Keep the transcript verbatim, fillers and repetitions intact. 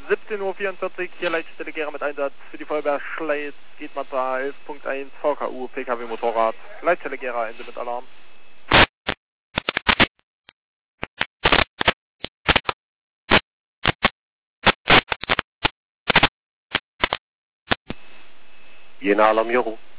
siebzehn Uhr vierundvierzig, hier Leitstelle Gera mit Einsatz für die Feuerwehr Schleiz, geht Mazda elf Punkt eins, V K U, P K W Motorrad, Leitstelle Gera, Ende mit Alarm. Jena Alarm Joro.